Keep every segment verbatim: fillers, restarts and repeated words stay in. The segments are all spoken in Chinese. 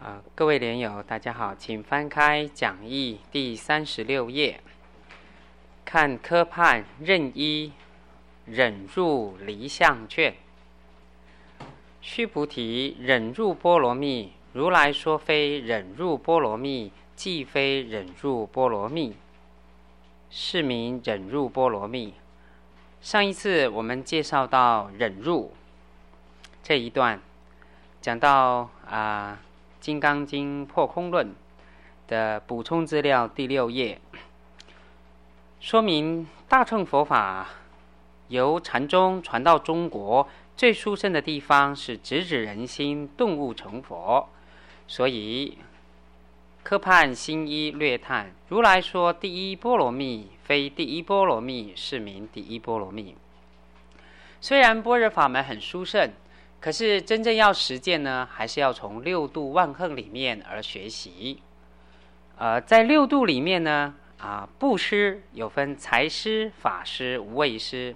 呃，各位莲友，大家好，请翻开讲义第三十六页，看科判任一忍入离相卷。须菩提，忍入波罗蜜，如来说非忍入波罗蜜，即非忍入波罗蜜，是名忍入波罗蜜。上一次我们介绍到忍入这一段，讲到啊。呃《金刚经破空论》的补充资料第六页，说明大乘佛法由禅宗传到中国，最殊胜的地方是直指人心，顿悟成佛。所以科判新一略叹，如来说第一波罗蜜，非第一波罗蜜，是名第一波罗蜜。虽然般若法门很殊胜，可是真正要实践呢，还是要从六度万行里面而学习。呃，在六度里面呢，啊，布施有分财施、法施、无畏施。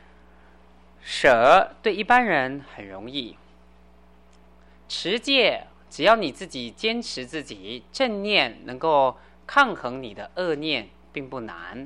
舍对一般人很容易，持戒只要你自己坚持自己正念，能够抗衡你的恶念，并不难。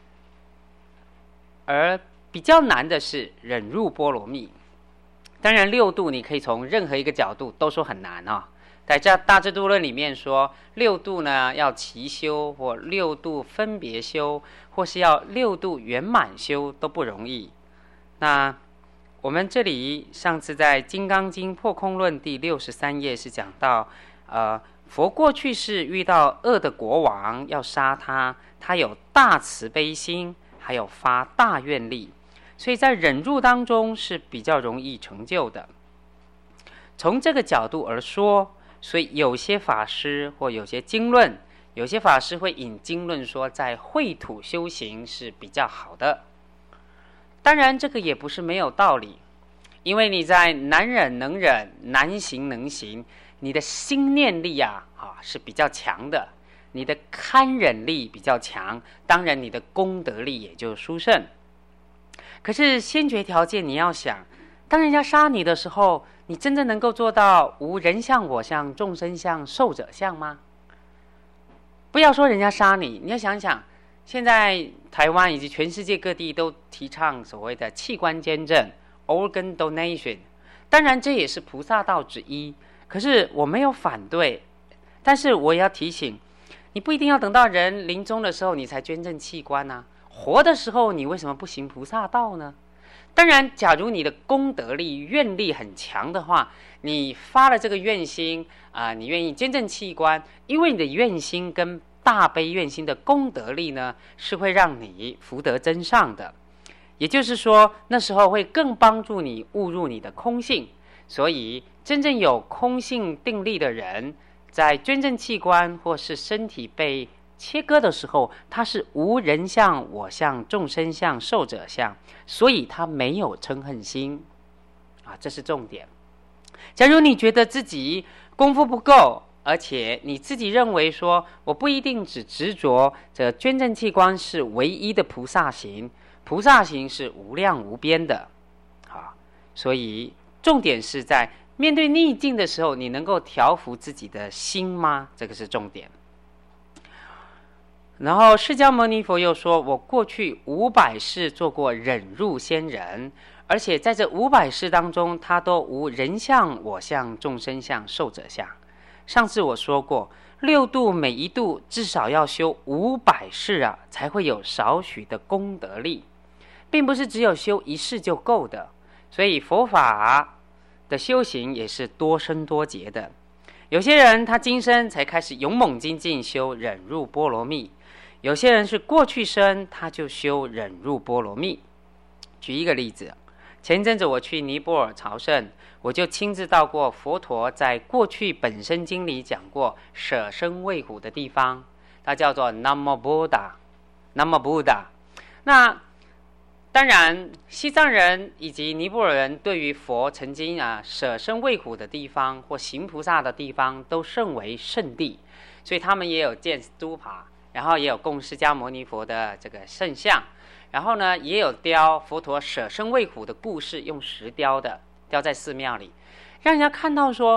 而比较难的是忍入波罗蜜。当然，六度你可以从任何一个角度都说很难啊、哦。在这《大智度论》里面说，六度呢要齐修，或六度分别修，或是要六度圆满修，都不容易。那我们这里上次在《金刚经破空论》第六十三页是讲到，呃，佛过去世遇到恶的国王要杀他，他有大慈悲心，还有发大愿力。所以在忍入当中是比较容易成就的。从这个角度而说，所以有些法师或有些经论，有些法师会引经论说，在秽土修行是比较好的。当然，这个也不是没有道理，因为你在难忍能忍、难行能行，你的心念力啊，啊是比较强的，你的堪忍力比较强，当然你的功德力也就殊胜。可是先决条件你要想，当人家杀你的时候，你真正能够做到无人相、我相、众生相、寿者相吗？不要说人家杀你，你要想想，现在台湾以及全世界各地都提倡所谓的器官捐赠 （organ donation）， 当然这也是菩萨道之一。可是我没有反对，但是我也要提醒，你不一定要等到人临终的时候你才捐赠器官啊。活的时候你为什么不行菩萨道呢？当然，假如你的功德力、愿力很强的话，你发了这个愿心啊、呃，你愿意捐赠器官，因为你的愿心跟大悲愿心的功德力呢，是会让你福德增上的。也就是说，那时候会更帮助你悟入你的空性。所以，真正有空性定力的人，在捐赠器官或是身体被切割的时候，它是无人相、我相、众生相、寿者相，所以它没有嗔恨心啊，这是重点。假如你觉得自己功夫不够，而且你自己认为说，我不一定只执着这捐赠器官是唯一的菩萨行，菩萨行是无量无边的啊，所以重点是在面对逆境的时候，你能够调伏自己的心吗？这个是重点。然后释迦牟尼佛又说，我过去五百世做过忍入仙人，而且在这五百世当中，他都无人相、我相、众生相、寿者相。上次我说过，六度每一度至少要修五百世啊，才会有少许的功德力，并不是只有修一世就够的。所以佛法的修行也是多生多劫的。有些人他今生才开始勇猛精进修忍入波罗蜜，有些人是过去生他就修忍入波罗蜜。举一个例子，前一阵子我去尼泊尔朝圣，我就亲自到过佛陀在过去本生经里讲过舍身喂虎的地方，它叫做 Namo Buddha Namo Buddha。 那当然西藏人以及尼泊尔人对于佛曾经啊舍身喂虎的地方或行菩萨的地方都甚为圣地，所以他们也有建stupa，然后也有供释迦牟尼佛的这个圣像，然后呢也有雕佛陀舍身喂虎的故事，用石雕的，雕在寺庙里，让人家看到说，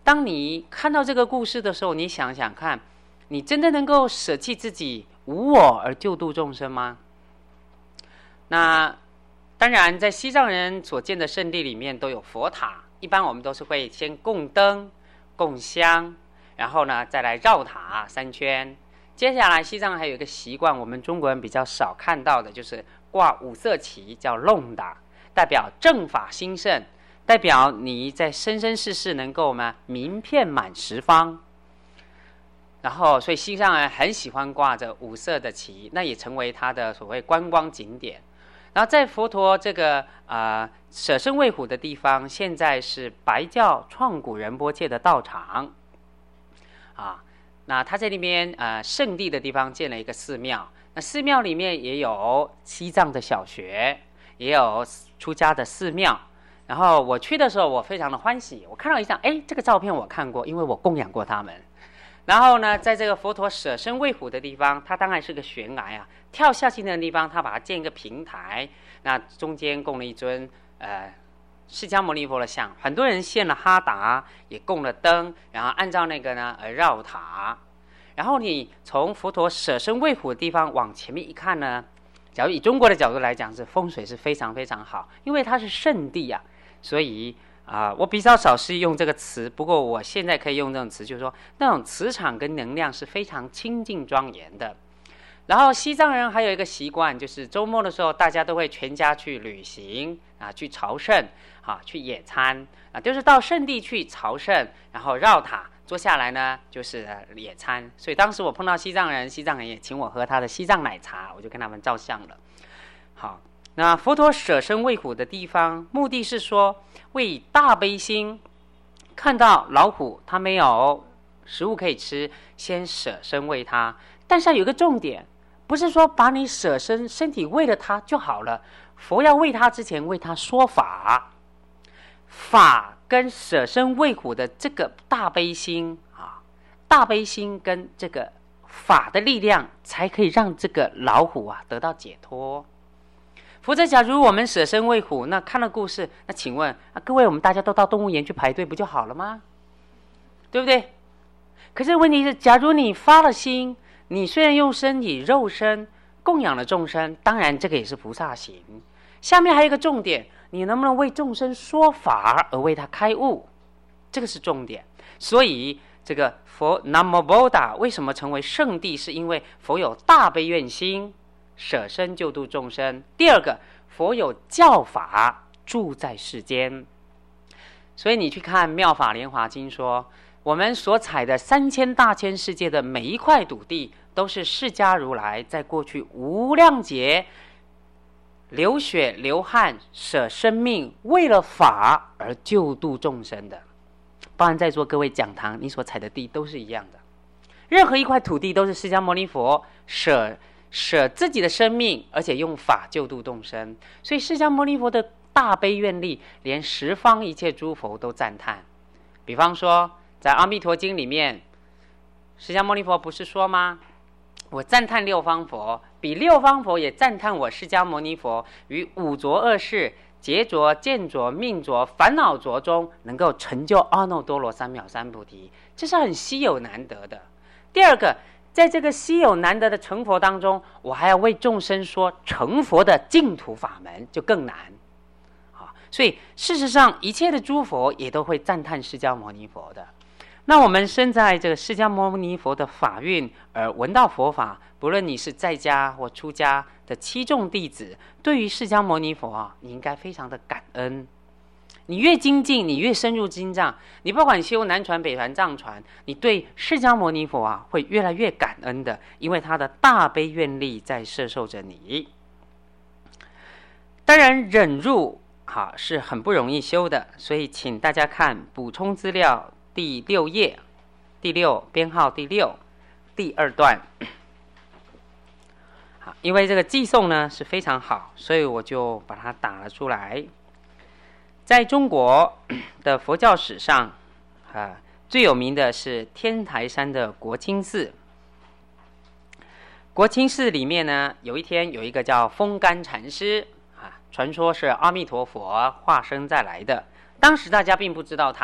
当你看到这个故事的时候，你想想看，你真的能够舍弃自己，无我而救度众生吗？那当然，在西藏人所建的圣地里面都有佛塔，一般我们都是会先供灯、供香，然后呢再来绕塔三圈。接下来，西藏还有一个习惯，我们中国人比较少看到的，就是挂五色旗，叫弄达，代表正法兴盛，代表你在生生世世能够呢名片满十方。然后，所以西藏人很喜欢挂着五色的旗，那也成为他的所谓观光景点。然后在佛陀这个呃舍身卫虎的地方，现在是白教创古仁波切的道场啊。那他在那边呃圣地的地方建了一个寺庙，那寺庙里面也有西藏的小学，也有出家的寺庙。然后我去的时候，我非常的欢喜，我看到一张，哎，这个照片我看过，因为我供养过他们。然后呢，在这个佛陀舍身卫虎的地方，它当然是个悬崖啊，跳下去的地方，它把它建一个平台，那中间供了一尊呃释迦牟尼佛的像，很多人献了哈达，也供了灯，然后按照那个呢而绕塔。然后你从佛陀舍身卫虎的地方往前面一看呢，假如以中国的角度来讲，是风水是非常非常好，因为它是圣地啊，所以啊、呃，我比较少是用这个词，不过我现在可以用这种词，就是说那种磁场跟能量是非常清净庄严的。然后西藏人还有一个习惯，就是周末的时候，大家都会全家去旅行啊，去朝圣啊，去野餐啊，就是到圣地去朝圣，然后绕塔坐下来呢，就是野餐。所以当时我碰到西藏人，西藏人也请我喝他的西藏奶茶，我就跟他们照相了。好，那佛陀舍身喂虎的地方，目的是说为大悲心，看到老虎它没有食物可以吃，先舍身喂它。但是有一个重点，不是说把你舍身身体喂了它就好了，佛要喂它之前为它说法，法跟舍身喂虎的这个大悲心啊，大悲心跟这个法的力量，才可以让这个老虎啊得到解脱。否则，假如我们舍身喂虎，那看了故事，那请问啊，各位，我们大家都到动物园去排队不就好了吗？对不对？可是问题是，假如你发了心，你虽然用身体肉身供养了众生，当然这个也是菩萨行。下面还有一个重点，你能不能为众生说法而为他开悟？这个是重点。所以这个佛南无波达为什么成为圣地？是因为佛有大悲愿心，舍身救度众生。第二个，佛有教法住在世间。所以你去看《妙法莲华经》说，我们所采的三千大千世界的每一块土地，都是释迦如来在过去无量劫流血流汗舍生命，为了法而救度众生的。包含在座各位讲堂，你所采的地都是一样的，任何一块土地都是释迦牟尼佛舍舍自己的生命，而且用法救度众生。所以释迦牟尼佛的大悲愿力，连十方一切诸佛都赞叹。比方说在《阿弥陀经》里面，释迦牟尼佛不是说吗？我赞叹六方佛，比六方佛也赞叹我释迦牟尼佛于五浊恶世、劫浊、见浊、命浊、烦恼浊中，能够成就阿耨多罗三藐三菩提，这是很稀有难得的。第二个，在这个稀有难得的成佛当中，我还要为众生说成佛的净土法门，就更难。所以事实上，一切的诸佛也都会赞叹释迦牟尼佛的。那我们身在这个释迦牟尼佛的法运而闻到佛法，不论你是在家或出家的七众弟子，对于释迦牟尼佛啊，你应该非常的感恩。你越精进，你越深入经藏，你不管修南传、北传、藏传，你对释迦牟尼佛啊会越来越感恩的，因为他的大悲愿力在摄受着你。当然，忍辱好是很不容易修的，所以请大家看补充资料第六页，第六编号第六第二段。好，因为这个寄诵呢是非常好，所以我就把它打了出来。在中国的佛教史上，啊，最有名的是天台山的国清寺。国清寺里面呢，有一天有一个叫风干禅师。传说是阿弥陀佛化身再来的，当时大家并不知道他，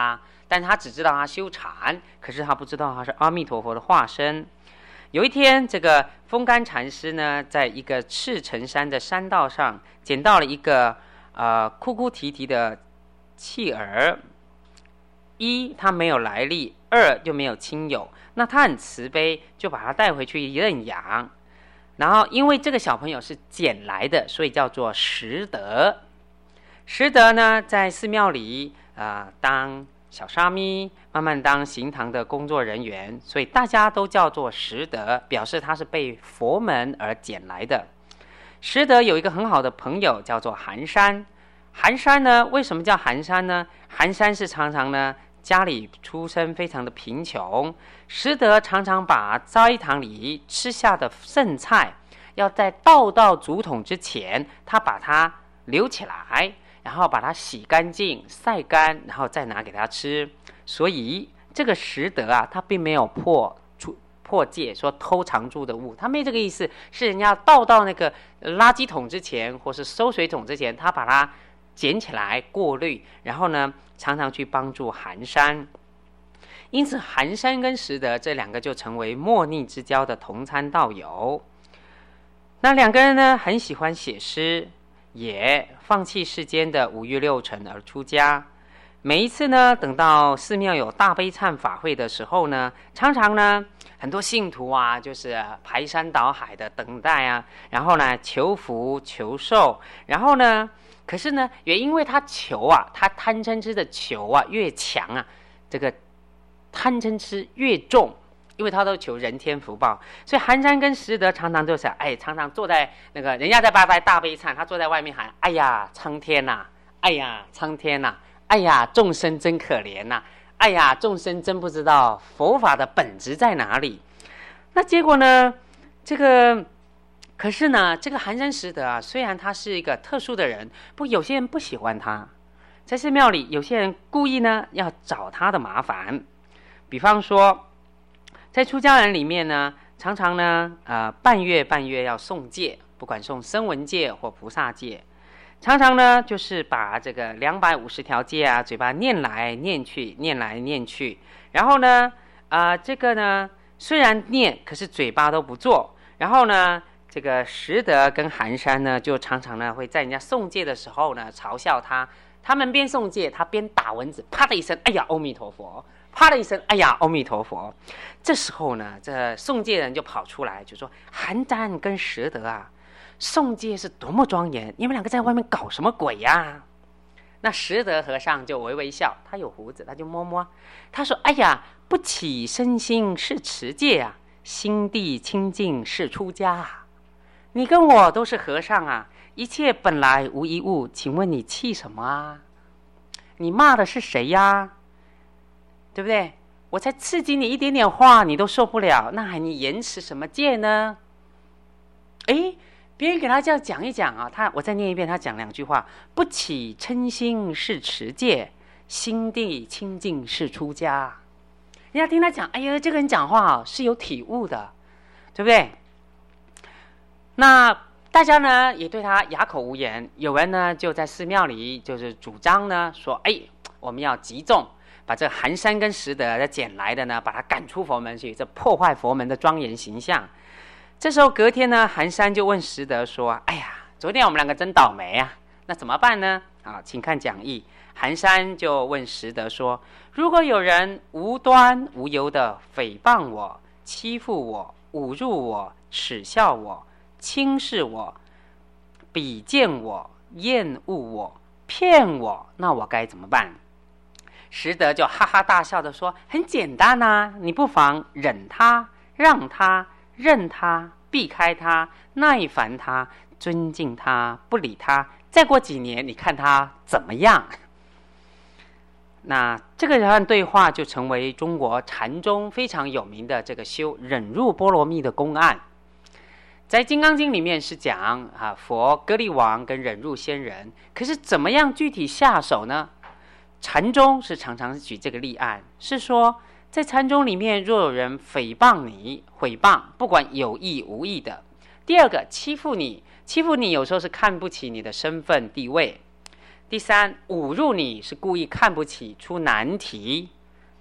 但是他只知道他修禅，可是他不知道他是阿弥陀佛的化身。有一天，这个风干禅师呢，在一个赤城山的山道上捡到了一个呃哭哭啼啼的弃儿，一他没有来历，二又没有亲友，那他很慈悲，就把他带回去认养。然后因为这个小朋友是捡来的，所以叫做拾得。拾得呢，在寺庙里啊、呃、当小沙弥，慢慢当行堂的工作人员，所以大家都叫做拾得，表示他是被佛门而捡来的。拾得有一个很好的朋友叫做寒山。寒山呢，为什么叫寒山呢？寒山是常常呢家里出身非常的贫穷，拾得常常把斋堂里吃下的剩菜，要在倒到竹筒之前，他把它留起来，然后把它洗干净晒干，然后再拿给他吃。所以这个拾得啊，他并没有破破戒说偷常住的物，他没这个意思，是人家倒到那个垃圾桶之前或是收水桶之前，他把它捡起来过滤，然后呢常常去帮助寒山。因此寒山跟拾得这两个就成为莫逆之交的同参道友。那两个人呢很喜欢写诗，也放弃世间的五欲六尘而出家。每一次呢，等到寺庙有大悲忏法会的时候呢，常常呢很多信徒啊，就是排山倒海的等待啊，然后呢求福求寿，然后呢，可是呢也因为他求啊，他贪嗔痴的求啊越强啊，这个贪嗔痴越重，因为他都求人天福报，所以寒山跟拾得常常就是哎，常常坐在那个人家在拜拜大悲忏，他坐在外面喊：哎呀苍天呐、啊，哎呀苍天呐、啊，哎呀众生真可怜呐、啊，哎呀众生真不知道佛法的本质在哪里。那结果呢，这个可是呢，这个寒山拾得啊，虽然他是一个特殊的人，不过有些人不喜欢他，在寺庙里有些人故意呢要找他的麻烦。比方说在出家人里面呢，常常呢呃半月半月要诵戒，不管诵声闻戒或菩萨戒，常常呢就是把这个两百五十条戒啊，嘴巴念来念去，念来念去，然后呢啊、呃、这个呢虽然念，可是嘴巴都不做。然后呢这个拾得跟寒山呢，就常常呢会在人家诵戒的时候呢嘲笑他，他们边诵戒，他边打蚊子，啪的一声，哎呀阿弥陀佛，啪的一声，哎呀阿弥陀佛。这时候呢，这诵戒人就跑出来，就说：寒山跟拾得啊，诵戒是多么庄严，你们两个在外面搞什么鬼呀、啊？那拾得和尚就微微笑，他有胡子，他就摸摸，他说：哎呀，不起身心是持戒啊，心地清净是出家啊。你跟我都是和尚啊，一切本来无一物，请问你气什么啊？你骂的是谁呀？对不对？我才刺激你一点点话，你都受不了，那还你延迟什么戒呢？诶，别人给他这样讲一讲啊，他我再念一遍，他讲两句话：不起嗔心是持戒，心地清净是出家。人家听他讲，哎呀，这个人讲话啊是有体悟的，对不对？那大家呢也对他哑口无言。有人呢就在寺庙里就是主张呢说，哎，我们要集众，把这个寒山跟拾得捡来的呢，把他赶出佛门去，这破坏佛门的庄严形象。这时候隔天呢，寒山就问拾得说：哎呀，昨天我们两个真倒霉啊，那怎么办呢？啊，请看讲义。寒山就问拾得说：如果有人无端无由的诽谤我、欺负我、侮辱我、耻笑我、轻视我、比见我、厌恶我、骗我，那我该怎么办？拾得就哈哈大笑的说：很简单啊，你不妨忍他、让他、任他、避开他、耐烦他、尊敬他、不理他，再过几年你看他怎么样？那这个人对话就成为中国禅宗非常有名的这个修忍辱波罗蜜的公案。在《金刚经》里面是讲啊，佛歌利王跟忍辱仙人，可是怎么样具体下手呢？禅宗是常常举这个例案，是说在禅宗里面，若有人诽谤你、毁谤，不管有意无意的；第二个，欺负你，欺负你有时候是看不起你的身份地位；第三，侮辱你是故意看不起，出难题；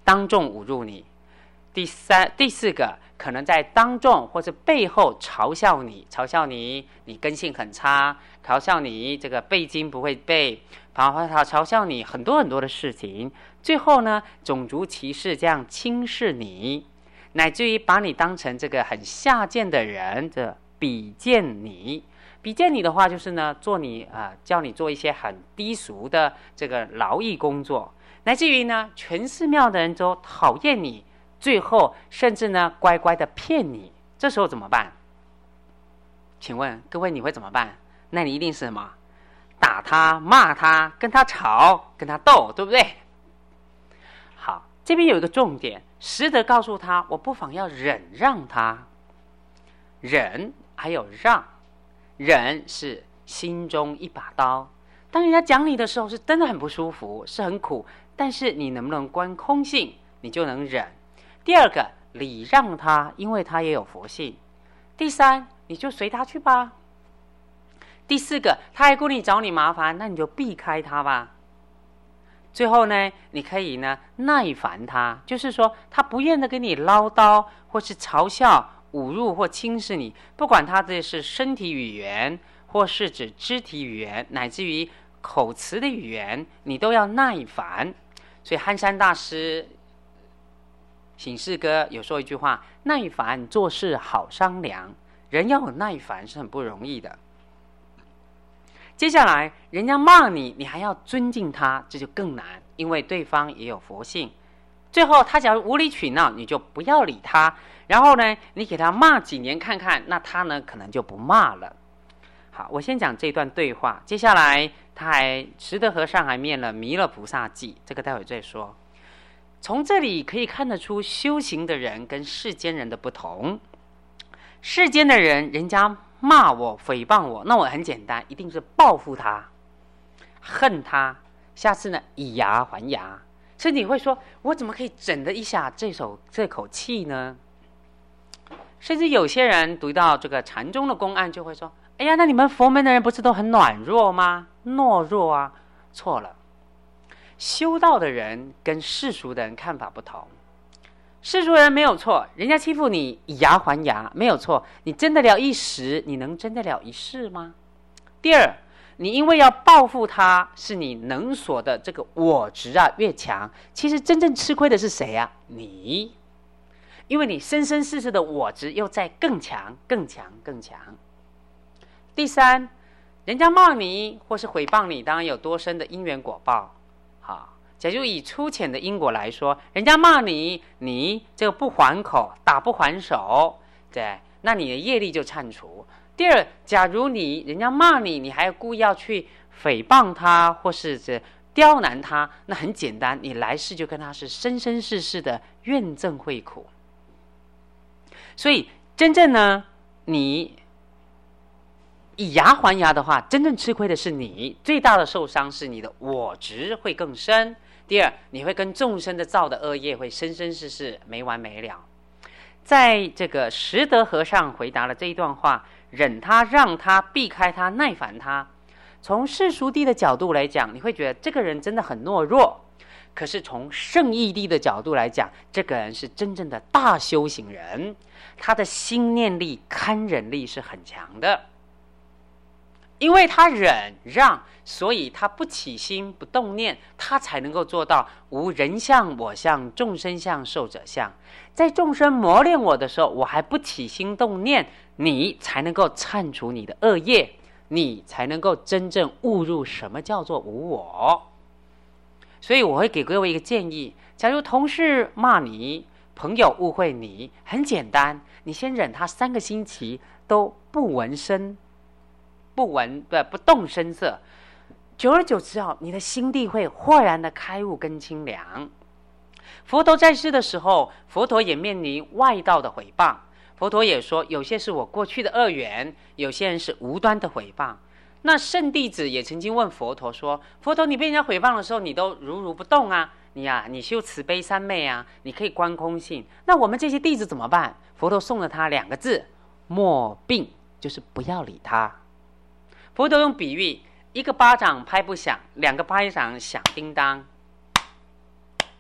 当众侮辱你；第三、第四个，可能在当众或者背后嘲笑你，嘲笑你你根性很差，嘲笑你这个背经不会背，然后他嘲笑你很多很多的事情。最后呢，种族歧视这样轻视你，乃至于把你当成这个很下贱的人，这比贱你。比贱你的话，就是呢，做你啊、呃，叫你做一些很低俗的这个劳役工作，乃至于呢，全寺庙的人都讨厌你，最后甚至呢，乖乖的骗你。这时候怎么办？请问各位，你会怎么办？那你一定是什么？打他、骂他、跟他吵、跟他斗，对不对？好，这边有一个重点，实则告诉他，我不妨要忍让他。忍还有让。忍是心中一把刀，当人家讲你的时候是真的很不舒服，是很苦，但是你能不能观空性，你就能忍。第二个，礼让他，因为他也有佛性。第三，你就随他去吧。第四个，他还故意找你麻烦，那你就避开他吧。最后呢，你可以呢耐烦他，就是说他不愿意跟你唠叨或是嘲笑侮辱或轻视你，不管他这是身体语言，或是指肢体语言，乃至于口词的语言，你都要耐烦。所以憨山大师醒世歌有说一句话：耐烦做事好商量。人要有耐烦是很不容易的。接下来人家骂你，你还要尊敬他，这就更难，因为对方也有佛性。最后他假如无理取闹，你就不要理他，然后呢，你给他骂几年看看，那他呢可能就不骂了。好，我先讲这段对话，接下来他还实德和尚还念了弥勒菩萨记，这个待会再说。从这里可以看得出修行的人跟世间人的不同。世间的人，人家骂我诽谤我，那我很简单，一定是报复他，恨他，下次呢以牙还牙。甚至你会说，我怎么可以整得一下这手这口气呢？甚至有些人读到这个禅宗的公案，就会说，哎呀，那你们佛门的人不是都很软弱吗？懦弱啊。错了，修道的人跟世俗的人看法不同。世俗人没有错，人家欺负你以牙还牙没有错，你争得了一时，你能争得了一世吗？第二，你因为要报复他，是你能所的这个我执啊越强，其实真正吃亏的是谁啊？你，因为你生生世世的我执又在更强更强更强。第三，人家骂你或是诽谤你，当然有多深的因缘果报。好，假如以粗浅的因果来说，人家骂你，你这个不还口，打不还手，对，那你的业力就忏除。第二，假如你人家骂你，你还故意要去诽谤他，或是这刁难他，那很简单，你来世就跟他是生生世世的怨憎会苦。所以真正呢，你以牙还牙的话，真正吃亏的是你，最大的受伤是你的我执会更深。第二，你会跟众生的造的恶业会生生世世没完没了。在这个实德和尚回答了这一段话，忍他、让他、避开他、耐烦他。从世俗谛的角度来讲，你会觉得这个人真的很懦弱。可是从圣义谛的角度来讲，这个人是真正的大修行人，他的心念力、堪忍力是很强的。因为他忍让，所以他不起心不动念，他才能够做到无人相、我相、众生相、寿者相。在众生磨练我的时候，我还不起心动念，你才能够忏除你的恶业，你才能够真正悟入什么叫做无我。所以我会给各位一个建议，假如同事骂你，朋友误会你，很简单，你先忍他三个星期都不闻声不闻不不动声色，久而久之哦，你的心地会豁然的开悟跟清凉。佛陀在世的时候，佛陀也面临外道的诽谤，佛陀也说，有些是我过去的恶缘，有些人是无端的诽谤。那圣弟子也曾经问佛陀说，佛陀，你被人家诽谤的时候，你都如如不动啊，你啊，你修慈悲三昧啊，你可以观空性，那我们这些弟子怎么办？佛陀送了他两个字，莫病，就是不要理他。佛陀用比喻，一个巴掌拍不响，两个巴掌响叮当。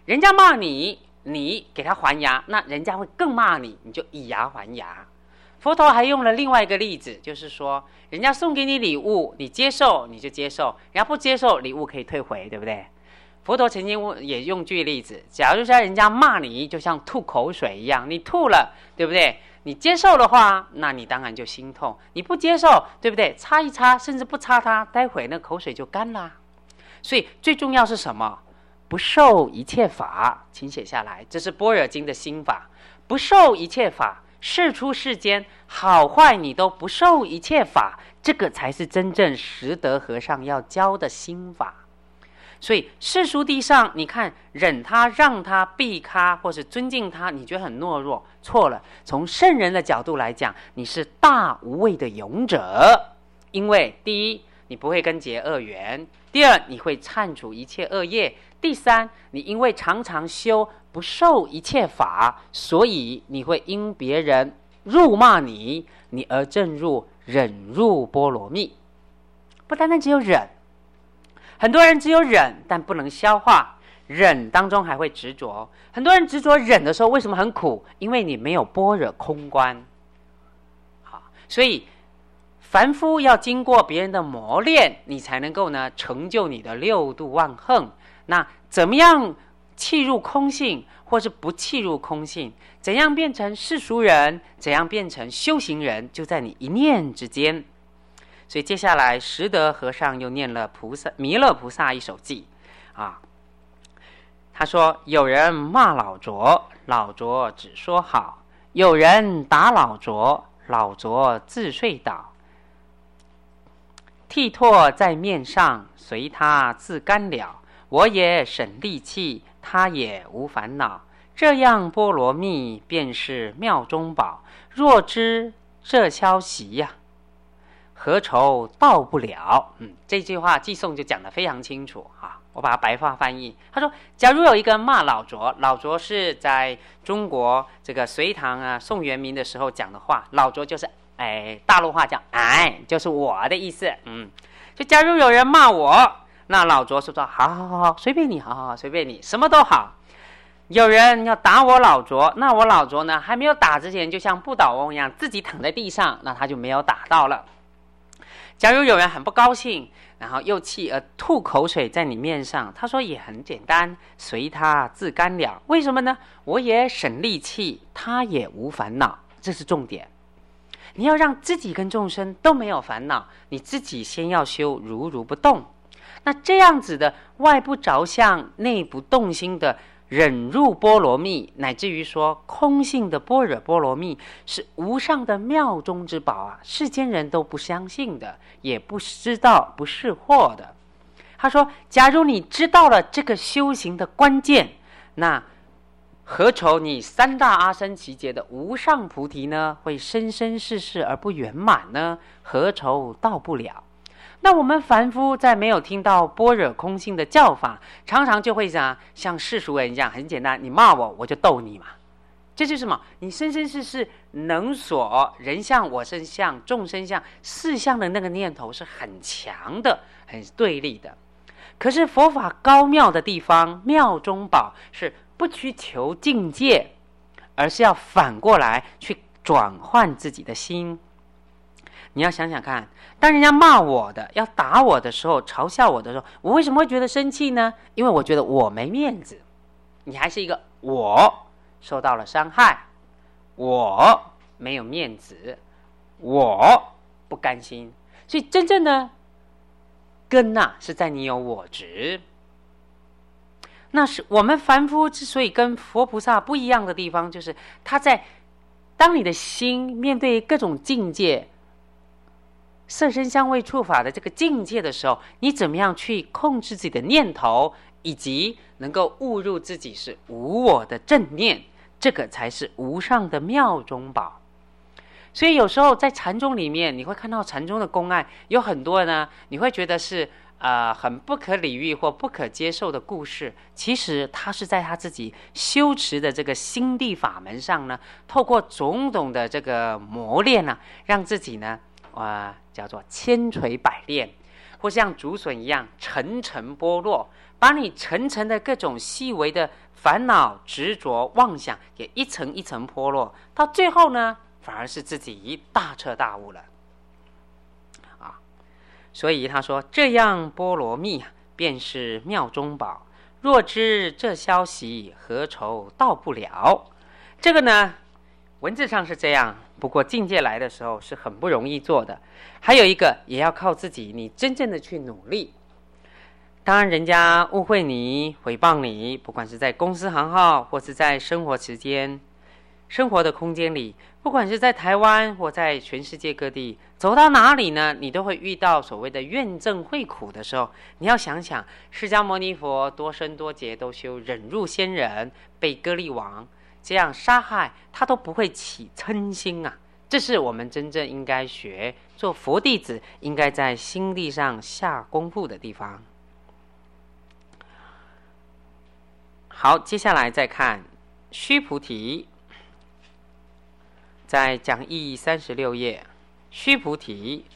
人家骂你，你给他还牙，那人家会更骂你，你就以牙还牙。佛陀还用了另外一个例子，就是说人家送给你礼物，你接受你就接受，人家不接受礼物可以退回，对不对？佛陀曾经也用句例子，假如说人家骂你就像吐口水一样，你吐了，对不对？你接受的话，那你当然就心痛，你不接受，对不对？擦一擦，甚至不擦它，待会那口水就干啦。所以最重要是什么？不受一切法，请写下来，这是般若经的心法。不受一切法，世出世间好坏你都不受一切法，这个才是真正实德和尚要教的心法。所以世俗地上，你看忍他、让他、避他，或是尊敬他，你觉得很懦弱，错了。从圣人的角度来讲，你是大无畏的勇者。因为第一，你不会跟结恶缘；第二，你会忏除一切恶业；第三，你因为常常修不受一切法，所以你会因别人辱骂你，你而证入忍辱波罗蜜。不单单只有忍，很多人只有忍，但不能消化，忍当中还会执着。很多人执着忍的时候，为什么很苦？因为你没有般若空观。好，所以凡夫要经过别人的磨练，你才能够呢成就你的六度万行。那怎么样契入空性，或是不契入空性？怎样变成世俗人？怎样变成修行人？就在你一念之间。所以接下来实德和尚又念了菩萨弥勒菩萨一首偈啊，他说：有人骂老拙，老拙只说好；有人打老拙，老拙自睡倒。剃唾在面上，随他自干了。我也省力气，他也无烦恼。这样波罗蜜便是妙中宝。若知这消息呀、啊，何愁到不了？嗯，这句话寄送就讲得非常清楚啊。我把它白话翻译，他说：假如有一个人骂老拙，老拙是在中国这个隋唐啊宋元明的时候讲的话，老拙就是哎大陆话叫哎，就是我的意思。嗯，就假如有人骂我，那老拙说说好好好好，随便你，好好好，随便你，什么都好。有人要打我老拙，那我老拙呢还没有打之前，就像不倒翁一样，自己躺在地上，那他就没有打到了。假如有人很不高兴，然后又气而吐口水在你面上，他说也很简单，随他自干了。为什么呢？我也省力气，他也无烦恼。这是重点。你要让自己跟众生都没有烦恼，你自己先要修如如不动。那这样子的外部着相，内部动心的忍辱波罗蜜，乃至于说空性的般若波罗蜜，是无上的妙中之宝啊！世间人都不相信的，也不知道，不识货的。他说：假如你知道了这个修行的关键，那何愁你三大阿僧祇劫的无上菩提呢，会生生世世而不圆满呢？何愁到不了？那我们凡夫在没有听到般若空性的教法，常常就会讲像世俗人一样，很简单，你骂我我就逗你嘛。这就是什么？你生生世世能所人相我生相众生相四相的那个念头是很强的，很对立的。可是佛法高妙的地方，妙中宝是不去求境界，而是要反过来去转换自己的心。你要想想看，当人家骂我的，要打我的时候，嘲笑我的时候，我为什么会觉得生气呢？因为我觉得我没面子。你还是一个我受到了伤害，我没有面子，我不甘心。所以真正的根啊，是在你有我执。那是我们凡夫之所以跟佛菩萨不一样的地方，就是他在当你的心面对各种境界，色身香味触法的这个境界的时候，你怎么样去控制自己的念头，以及能够悟入自己是无我的正念，这个才是无上的妙中宝。所以有时候在禅宗里面，你会看到禅宗的公案有很多呢，你会觉得是呃很不可理喻或不可接受的故事，其实他是在他自己修持的这个心地法门上呢，透过种种的这个磨练呢、啊，让自己呢啊、呃、叫做千锤百炼，或像竹笋一样层层剥落，把你层层的各种细微的烦恼、执着、妄想也一层一层剥落，到最后呢，反而是自己大彻大悟了。啊，所以他说：“这样波罗蜜便是妙中宝，若知这消息，何愁到不了？”这个呢，文字上是这样，不过境界来的时候是很不容易做的。还有一个，也要靠自己，你真正的去努力。当然，人家误会你、诽谤你，不管是在公司行号，或是在生活时间、生活的空间里，不管是在台湾或在全世界各地，走到哪里呢，你都会遇到所谓的怨憎会苦的时候。你要想想，释迦牟尼佛多生多劫都修忍辱仙人，被歌利王这样杀害，他都不会起嗔心啊。这是我们真正应该学做佛弟子，应该在心地上下功夫的地方。好，接下来再看须菩提，在讲义三十六页，须菩提，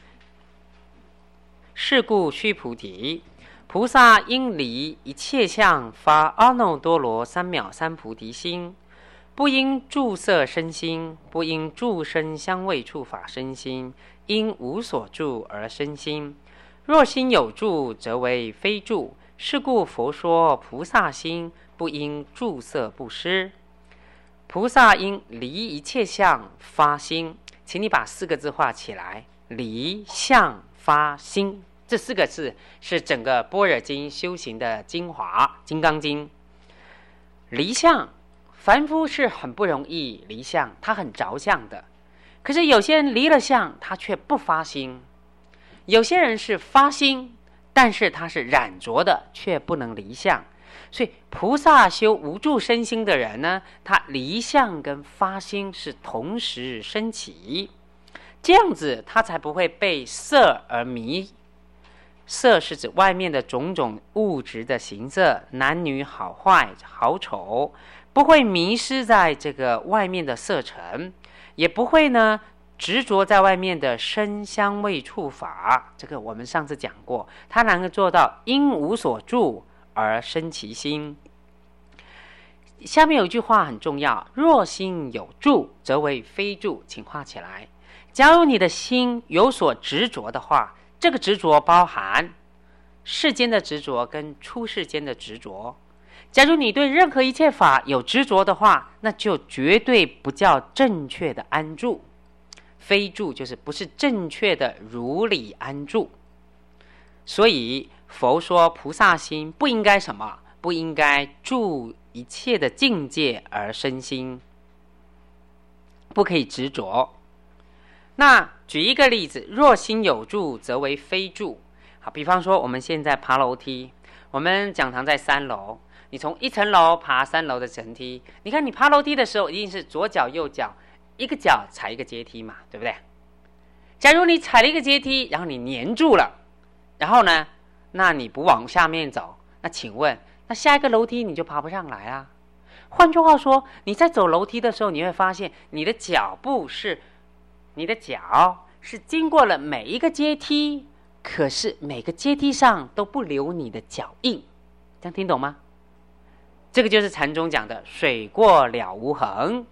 是故须菩提，菩萨应离一切相，发阿耨多罗三藐三菩提心，不应住色身心，不应住声香味触法身心，因无所住而生心。若心有住，则为非住。是故佛说菩萨心，不应住色不施。菩萨应离一切相发心，请你把四个字画起来：离相发心。这四个字是整个般若经修行的精华，金刚经。离相，凡夫是很不容易离相，他很着相的。可是有些人离了相，他却不发心；有些人是发心，但是他是染着的，却不能离相。所以菩萨修无住身心的人呢，他离相跟发心是同时升起，这样子他才不会被色而迷。色是指外面的种种物质的形色，男女好坏好丑，不会迷失在这个外面的色尘，也不会呢执着在外面的声香味触法。这个我们上次讲过，他能够做到因无所住而生其心。下面有一句话很重要：若心有住，则为非住。请画起来。假如你的心有所执着的话，这个执着包含世间的执着跟出世间的执着。假如你对任何一切法有执着的话，那就绝对不叫正确的安住。非住就是不是正确的如理安住。所以佛说菩萨心不应该什么？不应该住一切的境界而生心，不可以执着。那举一个例子，若心有住，则为非住。好，比方说我们现在爬楼梯，我们讲堂在三楼，你从一层楼爬三楼的层梯，你看你爬楼梯的时候，一定是左脚右脚一个脚踩一个阶梯嘛，对不对？假如你踩了一个阶梯，然后你黏住了，然后呢，那你不往下面走，那请问，那下一个楼梯你就爬不上来啊。换句话说，你在走楼梯的时候，你会发现你的脚步是，你的脚是经过了每一个阶梯，可是每个阶梯上都不留你的脚印。这样听懂吗？这个就是禅宗讲的水过了无痕。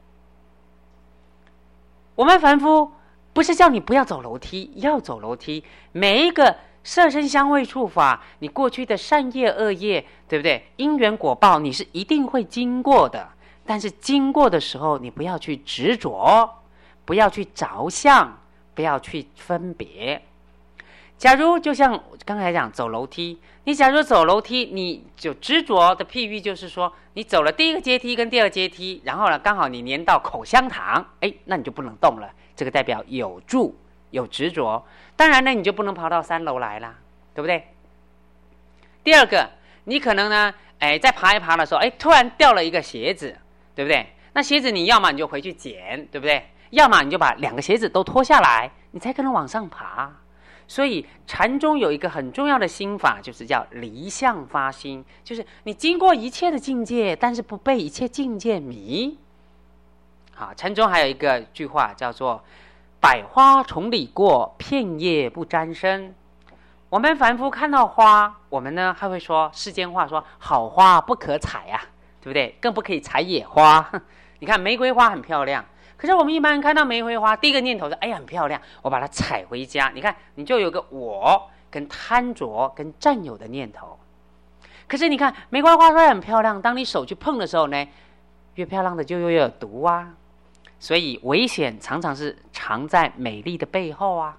我们凡夫不是叫你不要走楼梯，要走楼梯。每一个色身香味触法，你过去的善业恶业，对不对？因缘果报，你是一定会经过的。但是经过的时候，你不要去执着，不要去着相，不要去分别。假如就像刚才讲走楼梯，你假如走楼梯，你就执着的譬喻就是说，你走了第一个阶梯跟第二个阶梯，然后呢，刚好你粘到口香糖，哎，那你就不能动了。这个代表有住有执着，当然呢，你就不能跑到三楼来啦，对不对？第二个，你可能呢，哎，在爬一爬的时候，哎，突然掉了一个鞋子，对不对？那鞋子你要么你就回去捡，对不对？要么你就把两个鞋子都脱下来，你才可能往上爬。所以禅中有一个很重要的心法，就是叫离相发心，就是你经过一切的境界，但是不被一切境界迷。好，禅中还有一个句话叫做百花丛里过，片叶不沾身。我们凡夫看到花，我们呢还会说世间话，说好花不可采啊， 对不对？更不可以采野花。你看玫瑰花很漂亮，可是我们一般人看到玫瑰花，第一个念头是：哎呀，很漂亮，我把它采回家。你看，你就有个我跟贪着跟占有的念头。可是你看，玫瑰花虽然很漂亮，当你手去碰的时候呢，越漂亮的就越有毒啊。所以危险常常是藏在美丽的背后啊。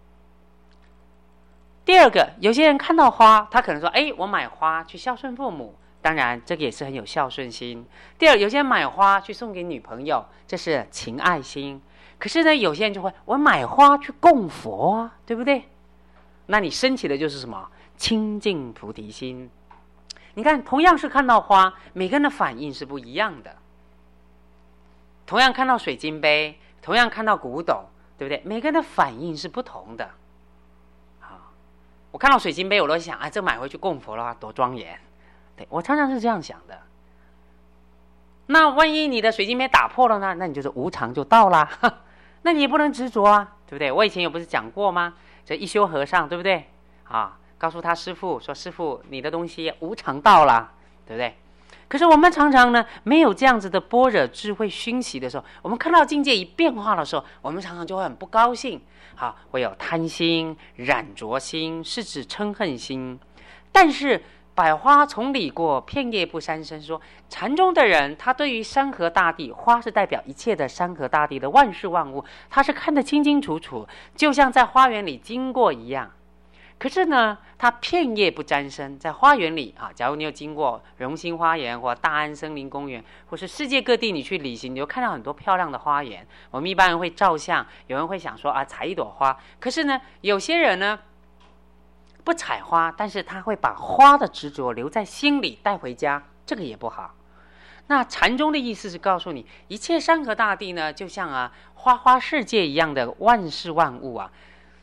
第二个，有些人看到花，他可能说：哎，我买花去孝顺父母。当然这个也是很有孝顺心。第二，有些人买花去送给女朋友，这是情爱心。可是呢，有些人就会我买花去供佛啊，对不对？那你升起的就是什么？清净菩提心。你看，同样是看到花，每个人的反应是不一样的。同样看到水晶杯，同样看到古董，对不对？每个人的反应是不同的。好，我看到水晶杯，我都想，哎，这买回去供佛了，多庄严。对，我常常是这样想的。那万一你的水晶杯打破了呢？那你就是无常就到啦。那你也不能执着啊，对不对？我以前有不是讲过吗？这一休和尚，对不对？啊，告诉他师父说：“师父，你的东西无常到啦，对不对？”可是我们常常呢，没有这样子的般若智慧熏习的时候，我们看到境界一变化的时候，我们常常就会很不高兴。好，会有贪心、染着心，是指嗔恨心。但是百花丛里过，片叶不沾身。说禅宗的人，他对于山河大地，花是代表一切的山河大地的万事万物，他是看得清清楚楚，就像在花园里经过一样。可是呢，它片叶不沾身，在花园里啊，假如你有经过荣兴花园或大安森林公园，或是世界各地你去旅行，你就看到很多漂亮的花园。我们一般人会照相，有人会想说啊，采一朵花。可是呢，有些人呢不采花，但是他会把花的执着留在心里带回家，这个也不好。那禅宗的意思是告诉你，一切山河大地呢，就像啊花花世界一样的万事万物啊，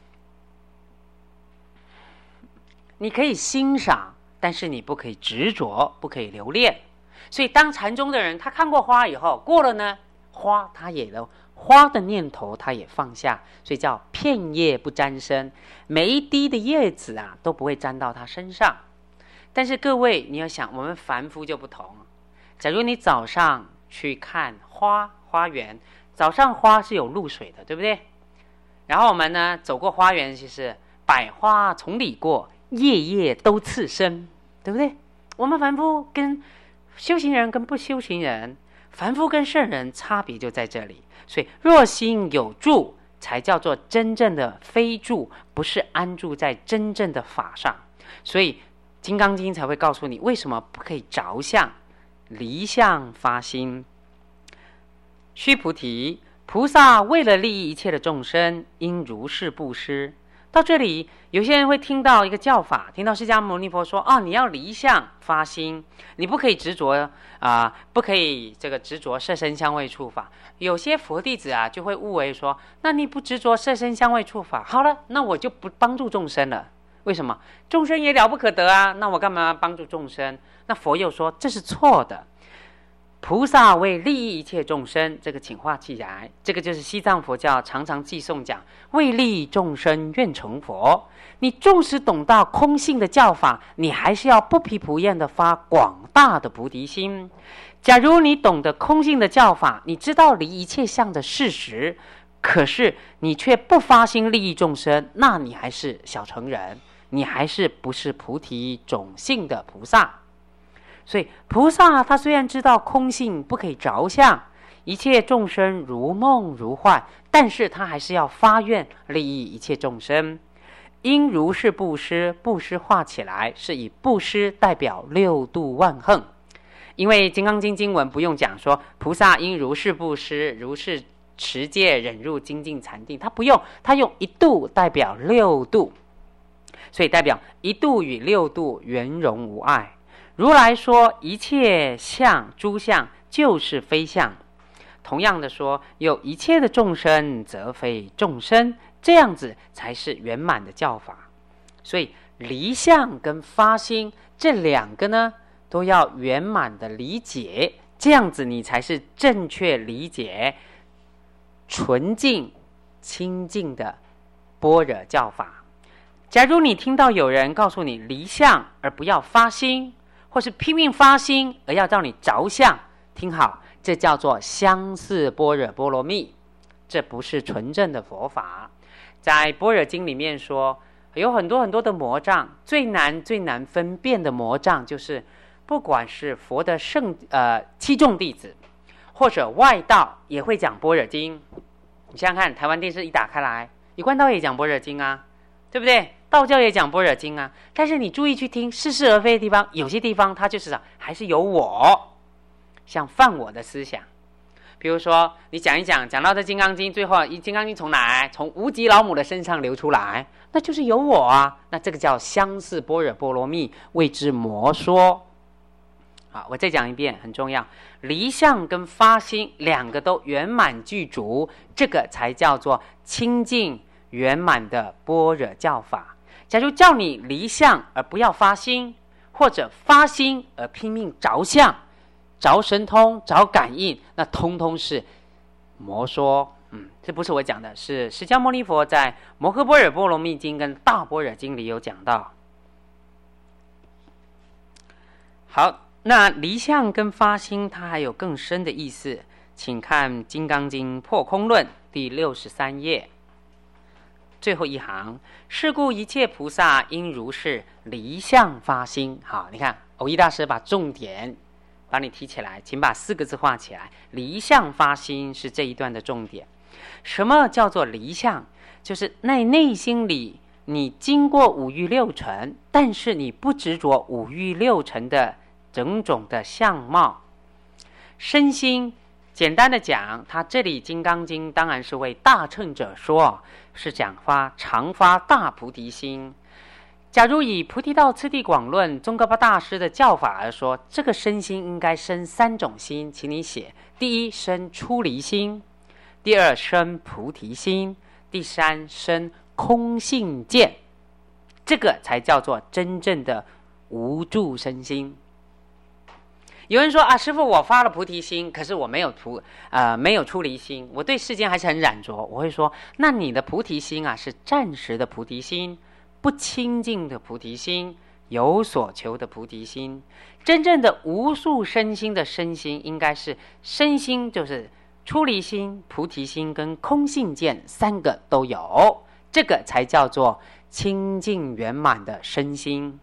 你可以欣赏，但是你不可以执着，不可以留恋。所以当禅宗的人，他看过花以后，过了呢，花他也的花的念头他也放下，所以叫片叶不沾身，每一滴的叶子啊都不会沾到他身上。但是各位你要想，我们凡夫就不同。假如你早上去看花花园，早上花是有露水的，对不对？然后我们呢走过花园，其实百花丛里过，夜夜都刺身，对不对？我们凡夫跟修行人跟不修行人，凡夫跟圣人差别就在这里。所以若心有住，才叫做真正的非住，不是安住在真正的法上。所以金刚经才会告诉你，为什么不可以着相，离相发心。须菩提，菩萨为了利益一切的众生，应如是布施。到这里，有些人会听到一个教法，听到释迦牟尼佛说：“啊，你要离相发心，你不可以执着啊、呃，不可以这个执着色身香味触法。”有些佛弟子啊，就会误为说：“那你不执着色身香味触法，好了，那我就不帮助众生了。为什么？众生也了不可得啊，那我干嘛帮助众生？”那佛又说这是错的。菩萨为利益一切众生，这个请画起来，这个就是西藏佛教常常寄诵讲，为利益众生愿成佛。你纵使懂到空性的教法，你还是要不疲不厌的发广大的菩提心。假如你懂得空性的教法，你知道离一切相的事实，可是你却不发心利益众生，那你还是小乘人，你还是不是菩提种性的菩萨。所以菩萨他虽然知道空性不可以着相，一切众生如梦如幻，但是他还是要发愿利益一切众生。应如是布施，布施画起来是以布施代表六度万行。因为金刚经经文不用讲说菩萨应如是布施，如是持戒忍辱精进禅定，他不用，他用一度代表六度，所以代表一度与六度圆融无碍。如来说一切相诸相就是非相，同样的说有一切的众生则非众生，这样子才是圆满的教法。所以离相跟发心这两个呢都要圆满的理解，这样子你才是正确理解纯净清净的般若教法。假如你听到有人告诉你离相而不要发心， 或是拼命发心而要让你着相，听好，这叫做相似般若波罗蜜，这不是纯正的佛法。在般若经里面说，有很多很多的魔障，最难最难分辨的魔障就是，不管是佛的圣呃七众弟子，或者外道也会讲般若经。你想想看，台湾电视一打开来，一贯道也讲般若经啊，对不对？道教也讲般若经啊。但是你注意去听，似是而非的地方，有些地方它就是还是有我，像犯我的思想。比如说你讲一讲，讲到这金刚经，最后一金刚经从哪来？从无极老母的身上流出来，那就是有我啊。那这个叫相似般若波罗蜜，谓之魔说。好，我再讲一遍，很重要。离相跟发心两个都圆满具足，这个才叫做清净圆满的般若教法。假如叫你离相而不要发心，或者发心而拼命着相、着神通、着感应，那通通是魔说。嗯，这不是我讲的，是释迦牟尼佛在《摩诃般若波罗蜜经》跟《大般若经》里有讲到。好，那离相跟发心它还有更深的意思，请看《金刚经破空论》第六十三页最后一行，是故一切菩萨应如是离相发心。好，你看藕益大师把重点帮你提起来，请把四个字画起来，离相发心是这一段的重点。什么叫做离相？就是在内心里你经过五欲六尘，但是你不执着五欲六尘的种种的相貌。身心简单的讲，他这里《金刚经》当然是为大乘者说，是讲发常发大菩提心。假如以菩提道次第广论宗喀巴大师的教法而说，这个身心应该生三种心，请你写：第一生出离心，第二生菩提心，第三生空性见，这个才叫做真正的无住身心。有人说啊，师父，我发了菩提心，可是我没有菩呃没有出离心，我对世间还是很染着。我会说，那你的菩提心啊，是暂时的菩提心，不清净的菩提心，有所求的菩提心。真正的无数身心的身心，应该是身心就是出离心、菩提心跟空性见三个都有，这个才叫做清净圆满的身心。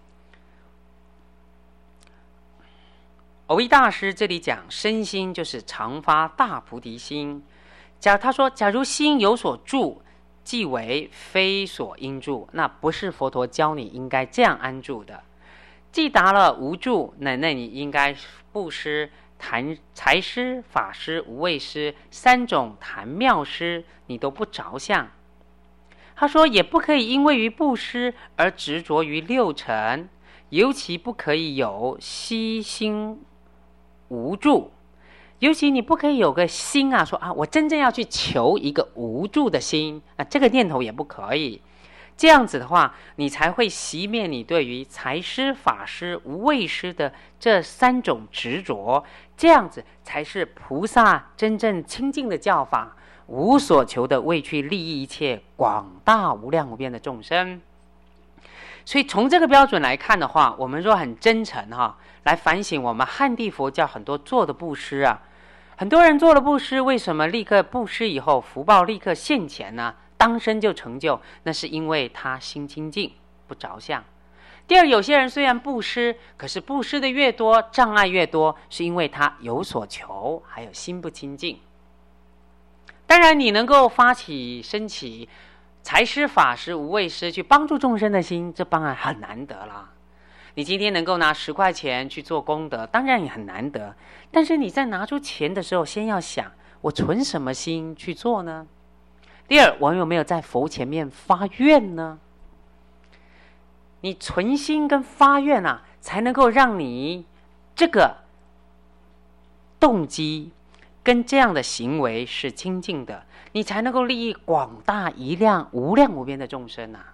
藕益大师这里讲身心就是常发大菩提心。假他说，假如心有所住，即为非所应住，那不是佛陀教你应该这样安住的。既达了无住，那那你应该布施、谈财施、法施、无畏施三种谈妙施，你都不着相。他说，也不可以因为于布施而执着于六尘，尤其不可以有悉心无住，尤其你不可以有个心啊，说啊，我真正要去求一个无住的心啊，这个念头也不可以。这样子的话，你才会熄灭你对于财施、法施、无畏施的这三种执着，这样子才是菩萨真正清净的教法，无所求的为去利益一切广大无量无边的众生。所以从这个标准来看的话，我们若很真诚哈，来反省我们汉地佛教很多做的布施啊，很多人做了布施，为什么立刻布施以后福报立刻现前呢？当生就成就，那是因为他心清净，不着相。第二，有些人虽然布施，可是布施的越多，障碍越多，是因为他有所求，还有心不清净。当然你能够发起升起财施、法施、无畏施去帮助众生的心，这当然很难得啦。你今天能够拿十块钱去做功德，当然也很难得。但是你在拿出钱的时候，先要想，我存什么心去做呢？第二，我有没有在佛前面发愿呢？你存心跟发愿啊，才能够让你这个动机跟这样的行为是清净的，你才能够利益广大一量无量无边的众生啊。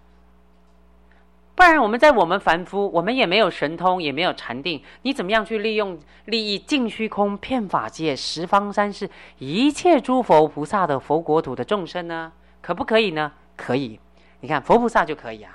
不然我们在我们凡夫，我们也没有神通，也没有禅定，你怎么样去利用利益尽虚空遍法界十方三世一切诸佛菩萨的佛国土的众生呢？可不可以呢？可以。你看佛菩萨就可以啊，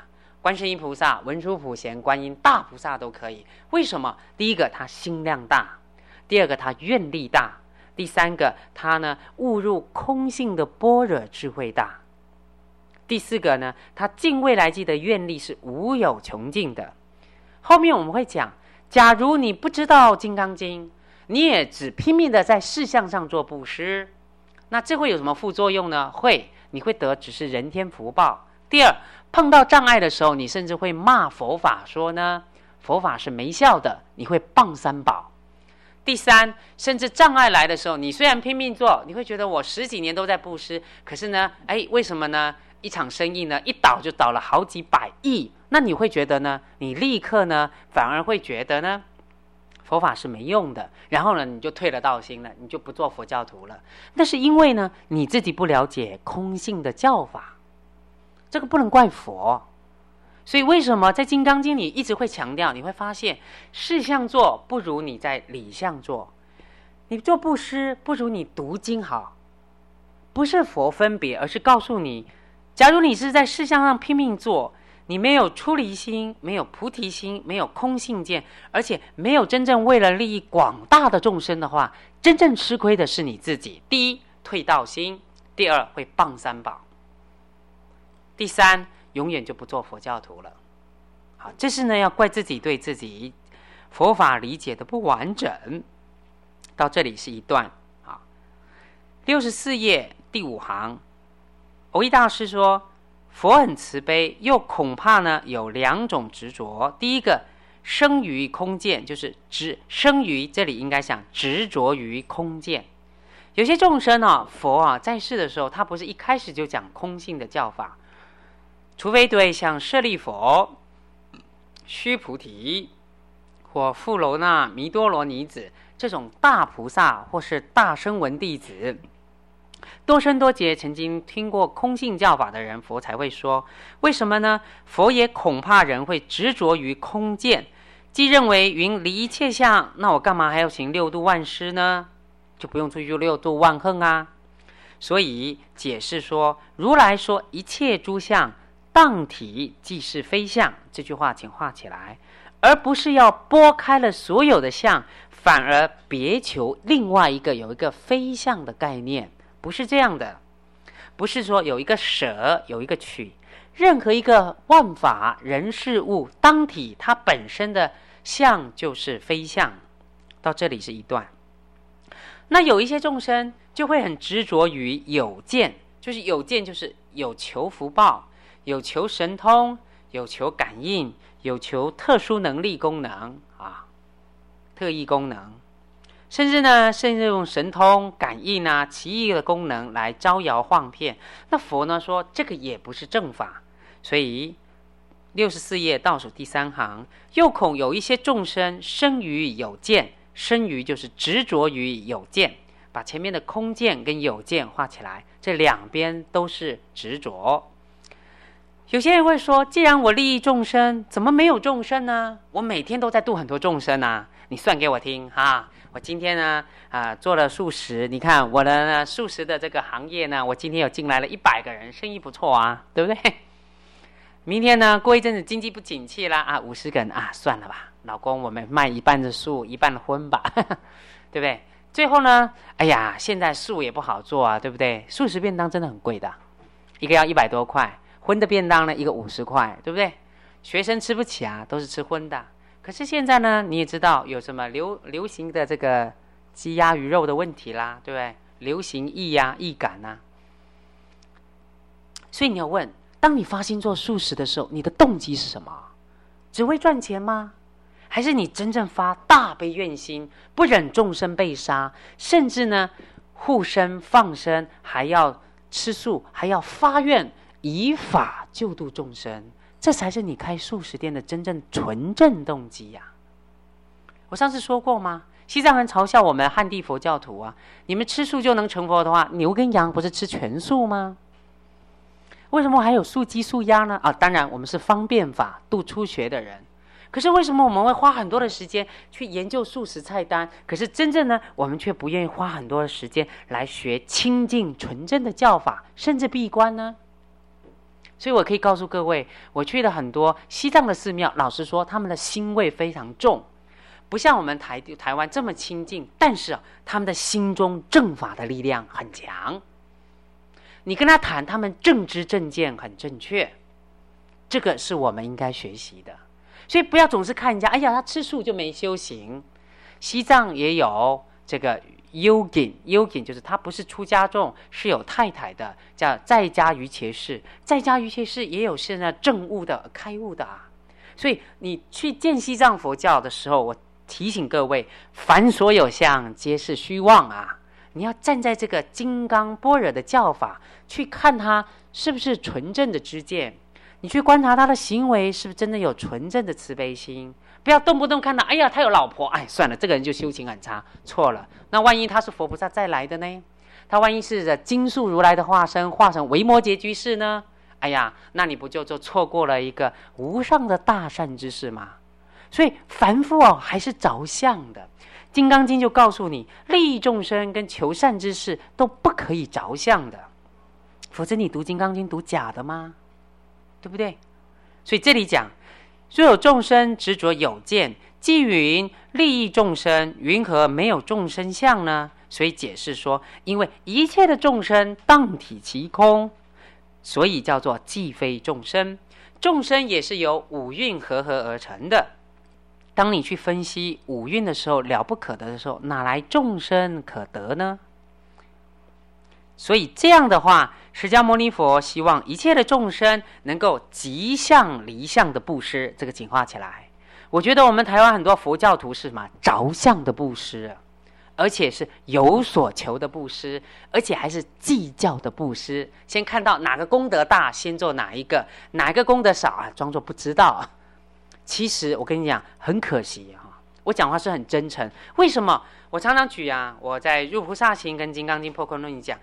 观世音菩萨、文殊普贤、观音、大菩萨都可以。为什么？第一个，他心量大；第二个，他愿力大；第三个，他呢悟入空性的般若智慧大；第四个呢，他尽未来际的愿力是无有穷尽的。后面我们会讲，假如你不知道《金刚经》，你也只拼命的在事项上做布施，那这会有什么副作用呢？会，你会得只是人天福报。第二，碰到障碍的时候，你甚至会骂佛法，说呢佛法是没效的，你会谤三宝。第三，甚至障碍来的时候，你虽然拼命做，你会觉得我十几年都在布施，可是呢，哎，为什么呢？一场生意呢，一倒就倒了好几百亿，那你会觉得呢？你立刻呢，反而会觉得呢，佛法是没用的，然后呢，你就退了道心了，你就不做佛教徒了。那是因为呢，你自己不了解空性的教法，这个不能怪佛。所以为什么在《金刚经》里一直会强调？你会发现，事项做不如你在理项做，你做布施不如你读经好。不是佛分别，而是告诉你，假如你是在事项上拼命做，你没有出离心，没有菩提心，没有空性见，而且没有真正为了利益广大的众生的话，真正吃亏的是你自己。第一，退道心；第二，会谤三宝；第三，永远就不做佛教徒了。好，这是呢要怪自己对自己佛法理解的不完整。到这里是一段。好，六十四页第五行，蕅益大师说，佛很慈悲，又恐怕呢有两种执着。第一个，生于空见，就是执生于，这里应该想执着于空见。有些众生啊，佛啊在世的时候，他不是一开始就讲空性的教法，除非对像舍利佛、须菩提或富楼那、弥多罗尼子这种大菩萨或是大声闻弟子，多生多劫曾经听过空性教法的人，佛才会说。为什么呢？佛也恐怕人会执着于空见，既认为云离一切相，那我干嘛还要行六度万施呢？就不用出去六度万恒啊。所以解释说，如来说一切诸相当体即是非相，这句话请画起来，而不是要拨开了所有的相，反而别求另外一个有一个非相的概念，不是这样的。不是说有一个舍有一个取，任何一个万法人事物当体，它本身的相就是非相。到这里是一段。那有一些众生就会很执着于有见，就是有见就是有求福报，有求神通，有求感应，有求特殊能力功能啊，特异功能，甚至呢，甚至用神通感应啊、奇异的功能来招摇晃骗。那佛呢说，这个也不是正法。所以六十四页倒数第三行，又恐有一些众生生于有见，生于就是执着于有见，把前面的空见跟有见画起来，这两边都是执着。有些人会说，既然我利益众生，怎么没有众生呢？我每天都在度很多众生啊，你算给我听哈。我今天呢，啊、呃，做了素食，你看我的呢素食的这个行业呢，我今天有进来了一百个人，生意不错啊，对不对？明天呢，过一阵子经济不景气啦，啊，五十个人啊，算了吧，老公，我们卖一半的素，一半的荤吧，呵呵，对不对？最后呢，哎呀，现在素也不好做啊，对不对？素食便当真的很贵的，一个要一百多块，荤的便当呢，一个五十块，对不对？学生吃不起啊，都是吃荤的。可是现在呢，你也知道有什么流流行的这个鸡鸭鱼肉的问题啦，对不对？流行疫呀、疫感啊。所以你要问，当你发心做素食的时候，你的动机是什么？只为赚钱吗？还是你真正发大悲愿心，不忍众生被杀，甚至呢护生放生，还要吃素，还要发愿以法救度众生，这才是你开素食店的真正纯正动机呀、啊！我上次说过吗？西藏人嘲笑我们汉地佛教徒啊，你们吃素就能成佛的话，牛跟羊不是吃全素吗？为什么还有素鸡素鸭呢？啊，当然我们是方便法度初学的人。可是为什么我们会花很多的时间去研究素食菜单？可是真正呢，我们却不愿意花很多的时间来学清净纯正的教法，甚至闭关呢？ 所以我可以告诉各位，我去了很多西藏的寺庙，老实说，他们的腥味非常重，不像我们台台湾这么亲近，但是啊，他们的心中正法的力量很强。你跟他谈，他们正知正见很正确，这个是我们应该学习的。所以不要总是看人家，哎呀，他吃素就没修行。西藏也有这个yogin yogin 就是他不是出家众，是有太太的，叫在家瑜伽士。在家瑜伽士也有现在证悟的开悟的啊。所以你去见西藏佛教的时候，我提醒各位，凡所有相皆是虚妄啊。你要站在这个金刚般若的教法去看他是不是纯正的知见，你去观察他的行为是不是真的有纯正的慈悲心。不要动不动看到，哎呀，他有老婆，哎，算了，这个人就修行很差，错了。那万一他是佛菩萨再来的呢？他万一是金树如来的化身，化成维摩诘居士呢？哎呀，那你不就就错过了一个无上的大善之事吗？所以凡夫哦，还是着相的。《金刚经》就告诉你，利益众生跟求善之事都不可以着相的，否则你读《金刚经》读假的吗？对不对？所以这里讲，若有众生执着有见，即云利益众生，云何没有众生相呢？所以解释说，因为一切的众生当体其空，所以叫做既非众生。众生也是由五蕴合合而成的。当你去分析五蕴的时候，了不可得的时候，哪来众生可得呢？所以这样的话，释迦牟尼佛希望一切的众生能够即相离相的布施，这个简化起来。我觉得我们台湾很多佛教徒是什么着相的布施，而且是有所求的布施，而且还是计较的布施。先看到哪个功德大，先做哪一个，哪一个功德少啊，装作不知道啊。其实我跟你讲，很可惜哈，我讲话是很真诚。为什么？我常常举啊，我在《入菩萨行》跟《金刚经》破空论里讲，